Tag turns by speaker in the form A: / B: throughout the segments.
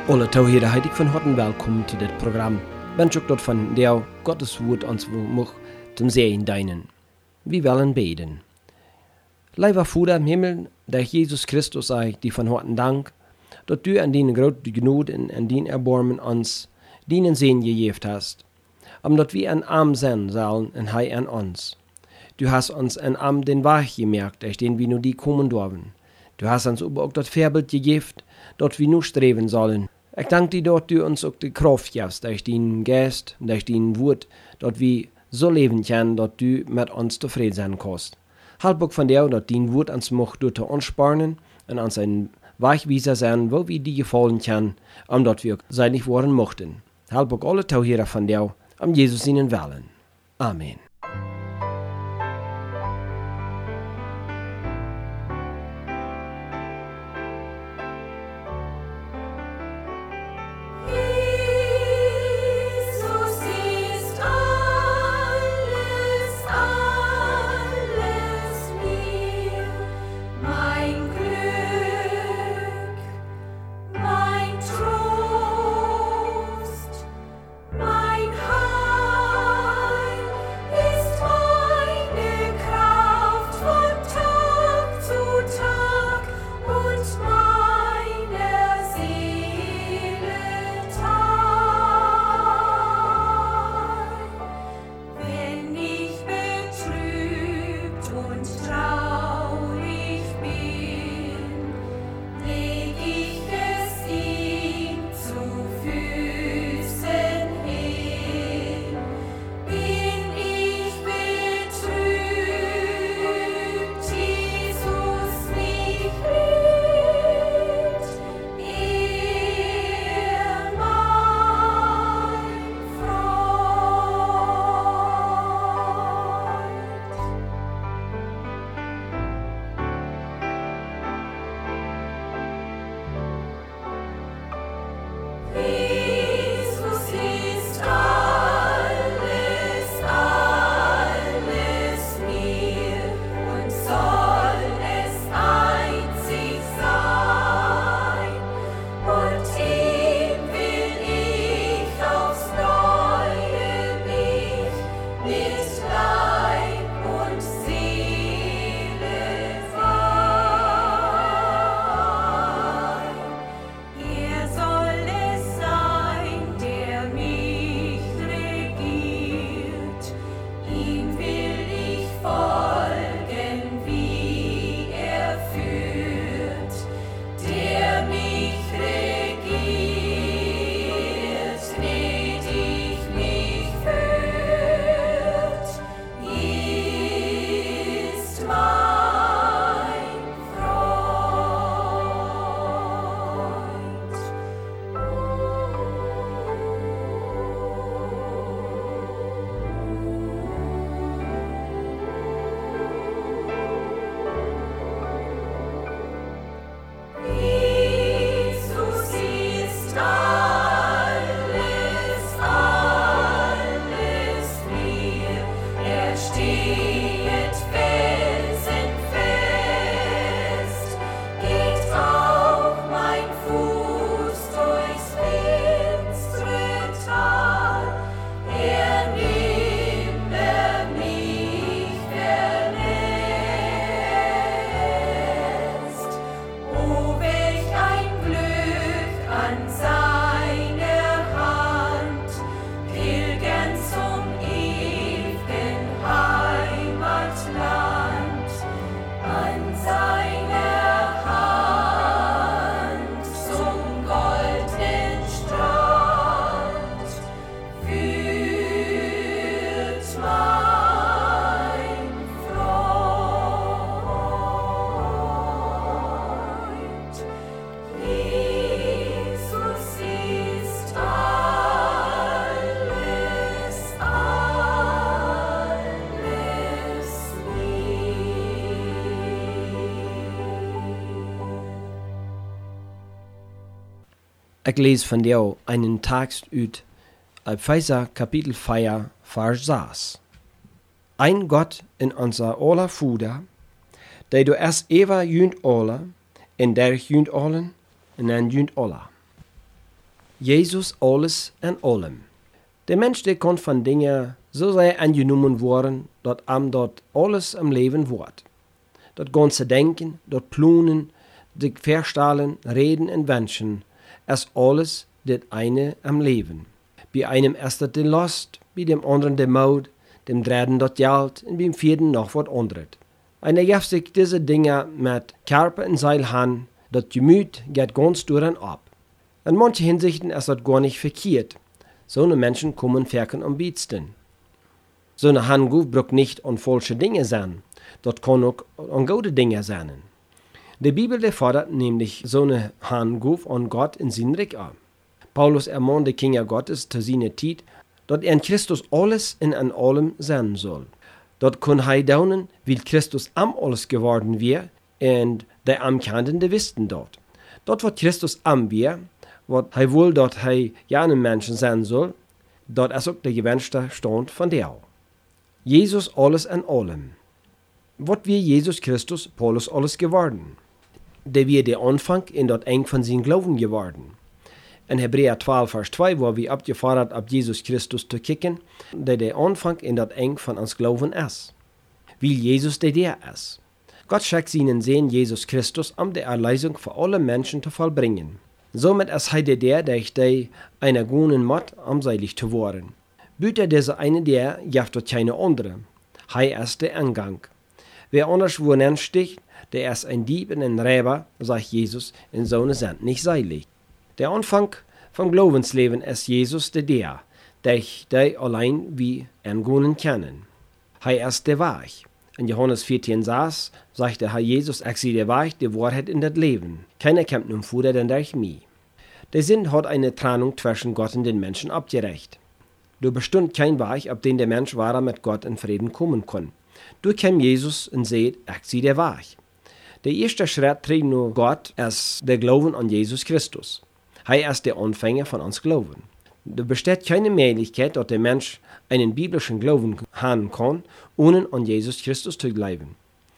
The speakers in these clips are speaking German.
A: Alle toehieren heilig van harten welkom zu dit programma. Wens ook dat van jou Gottes woord ons mag zum Sehen deinen. Wir wollen beten. Lieber Vater im Himmel, der Jesus Christus sei, die von harten Dank, dass du an deine große Gnade und an dein Erbarmen uns deinen Segen gegeben hast, omdat wir ein Arm sein sollen und Hij an uns. Du hast uns ein Arm den Weg gemerkt, durch den wir nur die kommen dürfen. Du hast uns aber auch das Vorbild gegeben, dass wir nur streben sollen. Ich danke dir, dass du uns auch die Kraft gibst, durch deinen Geist, durch dein Wort, dass wir so leben können, dass du mit uns zufrieden sein kannst. Halb auch von dir, dass dein Wort uns macht, durch zu anspornen und uns ein Wegweiser sein, wo wir dir gefallen können, dass wir seinig worden mochten. Halb auch alle Tauhierer von dir, Jesus ihnen Willen. Amen. Ich lese von dir einen Text aus Epheser Kapitel 4, Vers 6. Ein Gott in unser aller Vader, der du erst Eva jünt alle, en der jünt allen, en en jünt alla. Jesus alles en allem. Der Mensch, der kann von Dingen so sehr angenommen worden, dass ihm dort alles im Leben wird. Das ganze Denken, das Planen, das Verstellen, Reden und Wünschen, ist alles das eine am Leben. Bei einem ist das die Lust, bei dem anderen der Mut, dem dritten das Geld und beim vierten noch was anderes. Einer gibt sich diese Dinge mit Körper und Seele an, das Gemüt geht ganz durch und ab. In manchen Hinsichten ist das gar nicht verkehrt. So eine Menschen kommen verken am besten. So eine Handguf braucht nicht an falsche Dinge sein. Das kann auch an gute Dinge sein. Die Bibel fordert nämlich so eine Handguf an Gott in seinen Reich an. Paulus ermahnt die Kinder Gottes zu seiner Zeit, dass in Christus alles in an allem sein soll. Dort kann er daunen, weil Christus am alles geworden wäre, und die Amkannten, die wussten dort. Dort, wo Christus am wäre, wat hij wil dat hij ja een Menschen sein soll, dat is ook de gewünschte Stand von der. Jesus alles in allem. Wat wir Jesus Christus Paulus alles geworden? Der wir der Anfang in dat eng von sein Glauben geworden. In Hebräer 12, Vers 2, wo wir abgefordert ab Jesus Christus zu kicken, der Anfang in dat eng von uns Glauben ist. Weil Jesus der ist. Gott schickt seinen Sohn Jesus Christus, um die Erlösung für alle Menschen zu vollbringen. Somit ist hij der die einer guten Mord amseilig zu worden. Büter diese eine der, gibt dort keine andere. Hij ist der Angang. Wer anders wo sticht, der ist ein Dieb und ein Räuber, sagt Jesus, in so einer Sand nicht seilig. Der Anfang vom Glaubensleben ist Jesus der allein wie angehen kennen. Hij ist der Weg. In Johannes 14,6 sagt der Herr Jesus, ich sei der Weg, die Wahrheit in das Leben. Keiner kommt nun vor, denn durch mich. Der Sinn hat eine Trennung zwischen Gott und den Menschen abgerecht. Du bestund kein Weg, auf den der Mensch wahrer mit Gott in Frieden kommen kann. Du kam Jesus und seht, ich sei der Weg. Der erste Schritt trägt nur Gott, ist der Glauben an Jesus Christus. Er ist der Anfänger von uns Glauben. Da besteht keine Möglichkeit, dass der Mensch einen biblischen Glauben haben kann, ohne an Jesus Christus zu glauben.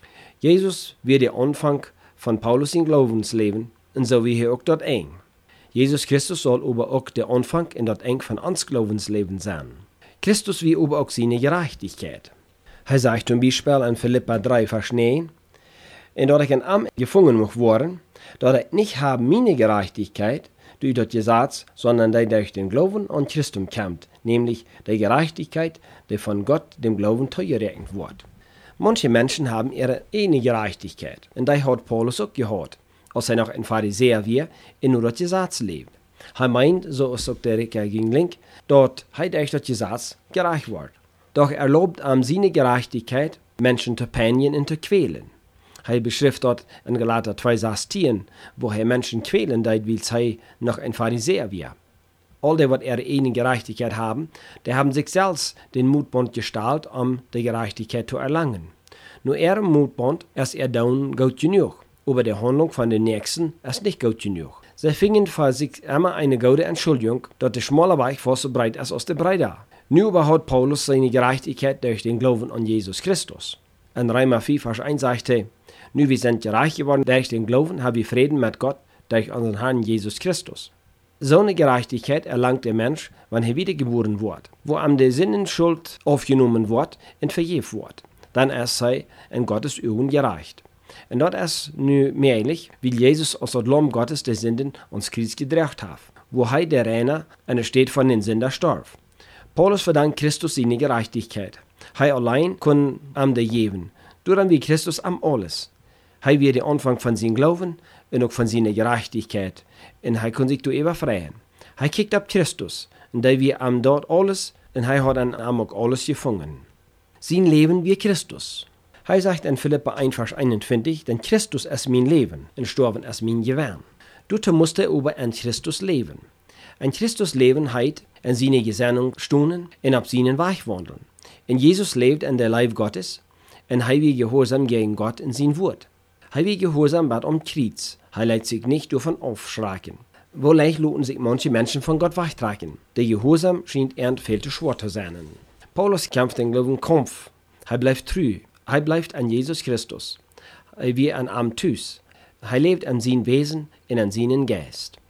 A: Jesus wird der Anfang von Paulus im Glaubensleben und so wie er auch dort eng. Jesus Christus soll aber auch der Anfang in dort eng von uns Glaubensleben sein. Christus wie aber auch seine Gerechtigkeit. Er sagt zum Beispiel in Philippa 3, Vers 9, und dort ich in Am gefangen muss worden, dort ich nicht habe meine Gerechtigkeit, durch das Gesetz, sondern die durch den Glauben an Christus kommt, nämlich die Gerechtigkeit, die von Gott dem Glauben zugerechnet wird. Manche Menschen haben ihre eigene Gerechtigkeit, und die hat Paulus auch gehabt, als er noch ein Pharisäer war und nur das Gesetz lebt. Er meint, so ist auch der Ricker gegen Link, dort er durch das Gesetz gerecht wird. Doch er lobt seine Gerechtigkeit, Menschen zu peinigen und zu quälen. Er beschrift dort in Galater 2,16, wo er Menschen quälen, weil sie noch ein Pharisäer war. All die, was ihre eigene Gerechtigkeit haben, die haben sich selbst den Mutbund gestaltet, um die Gerechtigkeit zu erlangen. Nur ihrem Mutbund ist dann gut genug, aber die Handlung von den Nächsten ist nicht gut genug. Sie fingen für sich immer eine gute Entschuldigung, dass der schmale Weg fast so breit ist als der breite. Nun überhaut Paulus seine Gerechtigkeit durch den Glauben an Jesus Christus. In Römer 4, Vers 1 sagte, nun wir sind gerecht geworden durch den Glauben, haben wir Frieden mit Gott durch unseren Herrn Jesus Christus. So eine Gerechtigkeit erlangt der Mensch, wenn er wiedergeboren wird, wo ihm die Sinnenschuld aufgenommen wird und vergeben wird. Dann ist er in Gottes Augen gerecht. Und das ist nun möglich, weil Jesus aus dem Lamm Gottes der Sünden uns Kreuz gedreht hat, wo er der Reiner eine Stadt von den Sündern starb. Paulus verdankt Christus seine Gerechtigkeit. Er allein kann ihm die geben, durch wie Christus am alles. Er wird der Anfang von seinem Glauben und auch von seiner Gerechtigkeit. Und er kann sich darüber freuen. Er kickt ab Christus, und der wir am dort alles, und er hat an ihm auch alles gefangen. Sein Leben wie Christus. Er sagt in Philippa 1, Vers 21, denn Christus ist mein Leben, und Sterben ist mein Gewinn. Du musst aber an Christus leben. An Christus leben heißt, in seine Gesinnung stunden und auf seinen Weg wandeln. Und Jesus lebt in der Leib Gottes, und er wird gehorsam gegen Gott in sein Wort. Er wird gehorsam bat Kreuz. Er lässt sich nicht davon aufschrecken. Wo leicht lassen sich manche Menschen von Gott wegtragen. Der Gehorsam scheint viel zu schwer zu sein. Paulus kämpft den Glaubenskampf. Er bleibt treu. Er bleibt an Jesus Christus. Er wird an ihm Tüß. Er lebt an sein Wesen und an seinen Geist.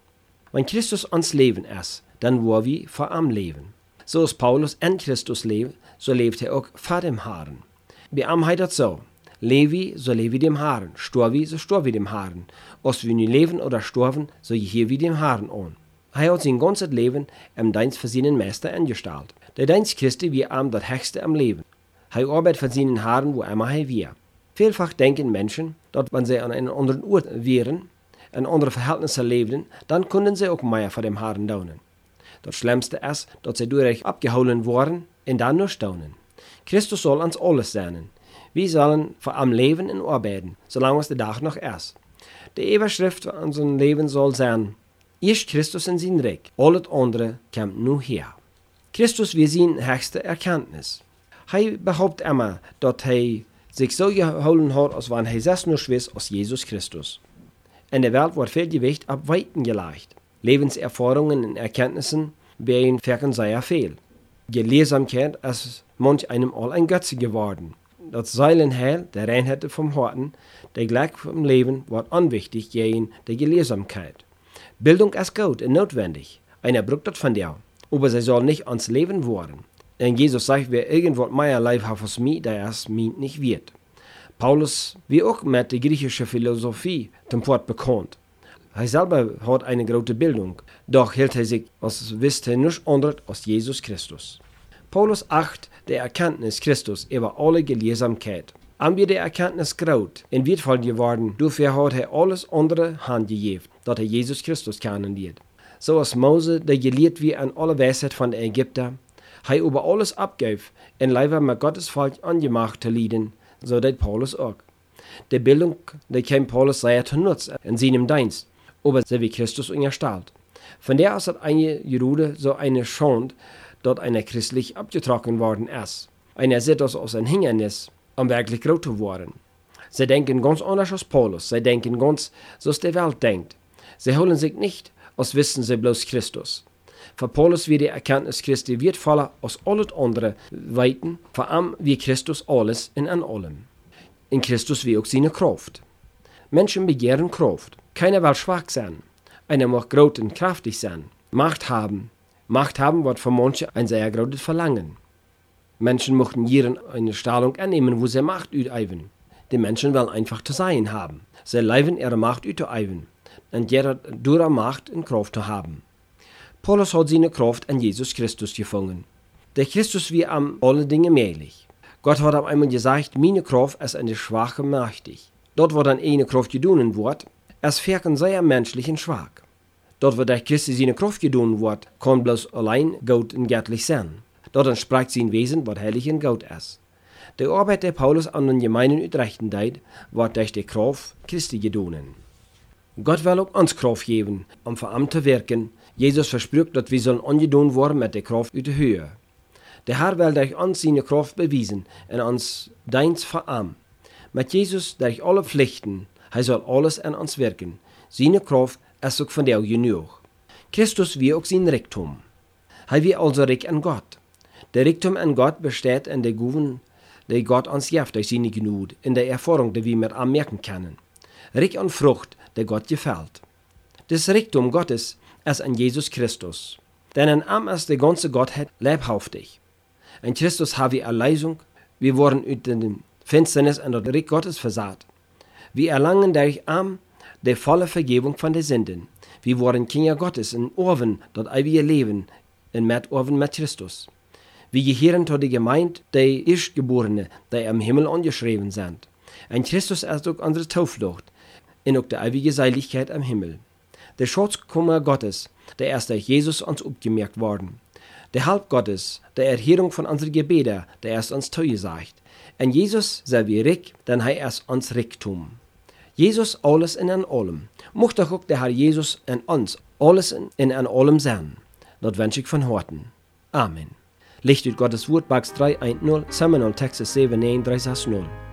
A: Wenn Christus ons Leben ist, dann wo wir vor am Leben. So als Paulus in Christus lebt, so lebt er auch vor dem Herrn. Bei ihm heißt das so, levi, so levi dem Herrn, storvi, so storvi dem Herrn. Als wir nu leben oder sterben, so hier wie dem Herrn an. Er hat sein ganzes Leben im Dienst für seinen Meister angestellt. Der Dienst Christi wie am das Höchste am Leben. Er arbeitet für seinen Herrn, wo immer er wir. Vielfach denken Menschen, dass wenn sie an einem anderen Ort wären, in andere Verhältnisse lebten, dann können sie auch mehr für dem Herrn daunen. Das Schlimmste ist, dass sie durch abgeholt wurden und dann nur staunen. Christus soll uns alles sein. Wir sollen vor am Leben und arbeiten, solange es der Tag noch ist. Die Überschrift für unser Leben soll sein, erst Christus in sein Reich, alles andere kommt nur her. Christus wir seine höchste Erkenntnis. Er behauptet immer, dass er sich so gehalten hat, als wenn er selbst nur schwiss als Jesus Christus. In der Welt wird viel Gewicht auf Weiten gelegt. Lebenserfahrungen und Erkenntnissen bei ihnen wirken sehr viel. Gelehrsamkeit ist manch einem all ein Götze geworden. Das Seelenheil, der Reinheit vom Horten, der Glück vom Leben wird unwichtig gegen die Gelehrsamkeit. Bildung ist gut und notwendig. Einer braucht das von dir, aber sie soll nicht ans Leben werden. Denn Jesus sagt, wer irgendwas mehr Leib hat als mir, der es mir nicht wird. Paulus, wie auch mit der griechischen Philosophie, zum Wort bekannt. Er selber hat eine große Bildung, doch hielt er sich, als wüsste er nichts anderes als Jesus Christus. Paulus acht der Erkenntnis Christus über alle Gelehrsamkeit. An wir der Erkenntnis graut, in wertvoll geworden, dafür hat er alles andere handgegeben, dass er Jesus Christus kennenlernt. So als Mose, der gelehrt wie an alle Weisheit von den Ägyptern, er über alles abgab, in Leiber mit Gottes Volk angemacht zu leiden, so dat Paulus auch. Die Bildung, die kam Paulus sehr zu Nutz in seinem Dienst, aber sie wie Christus unterstellt. Von der aus hat einige Juden so eine Schande, dort einer christlich abgetrocknet worden ist. Einer sieht das als ein Hindernis, um wirklich groß zu werden. Sie denken ganz anders als Paulus, sie denken ganz, so als die Welt denkt. Sie holen sich nicht, als wissen sie bloß Christus. Für Paulus wird die Erkenntnis Christi wertvoller als alles andere Weiten, vor allem wie Christus alles in an allem. In Christus wie auch seine Kraft. Menschen begehren Kraft. Keiner will schwach sein. Einer muss groß und kraftig sein. Macht haben. Macht haben wird für manche ein sehr großes Verlangen. Menschen möchten hier eine Stellung annehmen, wo sie Macht üben. Die Menschen wollen einfach zu sein haben. Sie leiden ihre Macht üben. Und jeder durch Macht und Kraft zu haben. Paulus hat seine Kraft an Jesus Christus gefunden. Der Christus wie am alle Dinge mählich. Gott hat einmal gesagt, meine Kraft ist an der Schwache mächtig. Dort, wo dann eine Kraft gedonen wird, es wirken sehr menschlich und schwach. Dort, wo der Christus seine Kraft gedonen wird, kann bloß allein Gott und göttlich sein. Dort entspricht sein Wesen, was heilig und Gott ist. Die Arbeit der Paulus an den Gemeinden Utrechten deit, wird durch die Kraft Christi gedonen. Gott will auch uns Kraft geben, um für ihm zu wirken. Jesus verspricht, dass wir sollen angedont worden mit der Kraft aus der Höhe. Der Herr will durch uns seine Kraft beweisen und uns Dienst für ihm. Mit Jesus durch alle Pflichten, er soll alles an uns wirken. Seine Kraft ist auch von der genug. Christus wie auch sein Reichtum. Er wie also reich an Gott. Der Reichtum an Gott besteht in der Gaben, die Gott uns gibt durch seine Gnade, in der Erfahrung, die wir mit ihm merken können. Reich an Frucht, der Gott gefällt. Das Reichtum Gottes ist an Jesus Christus. Denn an ihm ist die ganze Gottheit leibhaftig. In Christus haben wir Erlösung, wir wurden aus der Finsternis an das Reich Gottes versaat. Wir erlangen durch ihn die volle Vergebung von den Sünden. Wir wurden Kinder Gottes in Orven, das ewige Leben, in Orven mit Christus. Wir gehören zu der Gemeinde der Erstgeborenen, die im Himmel angeschrieben sind. In Christus ist auch unsere Zuflucht, in auch die ewige Seligkeit im Himmel. Der Schutzkummer Gottes, der ist durch Jesus uns abgemerkt worden. Der Halb Gottes, der Erhörung von unseren Gebeten, der ist uns zugesagt. In Jesus sind wir reich, denn er ist uns Reichtum. Jesus alles in an allem. Mocht doch auch der Herr Jesus in uns alles in an allem sein. Das wünsche ich von Herzen. Amen. Licht ut Gottes Wort, Bax 310, Seminole, Texas 79360.